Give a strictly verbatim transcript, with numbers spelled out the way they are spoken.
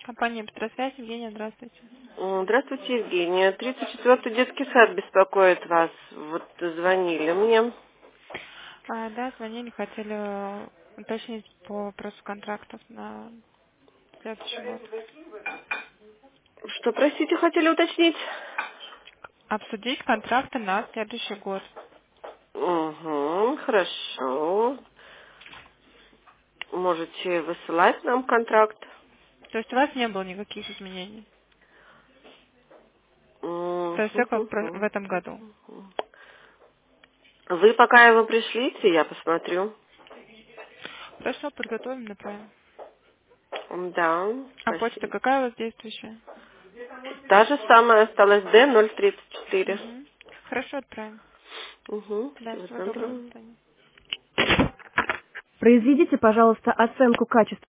Компания «Петросвязь», Евгения, здравствуйте. М, Здравствуйте, Евгения. тридцать четвёртый детский сад беспокоит вас. Вот звонили мне. А, да, звонили, хотели э, уточнить по вопросу контрактов на следующий год. Что, простите, хотели уточнить? Обсудить контракты на следующий год. Угу, хорошо. Можете высылать нам контракт. То есть у вас не было никаких изменений? То есть все как про- в Мгм. этом году. Вы пока его пришлите, я посмотрю. Хорошо, подготовим, направим. Да, А почта спасибо. какая у вас действующая? Та же самая осталась Д ноль тридцать четыре. Угу. Хорошо, отправим. Угу, Да, всего всего доброго, до доброго. свидания. Произведите, пожалуйста, оценку качества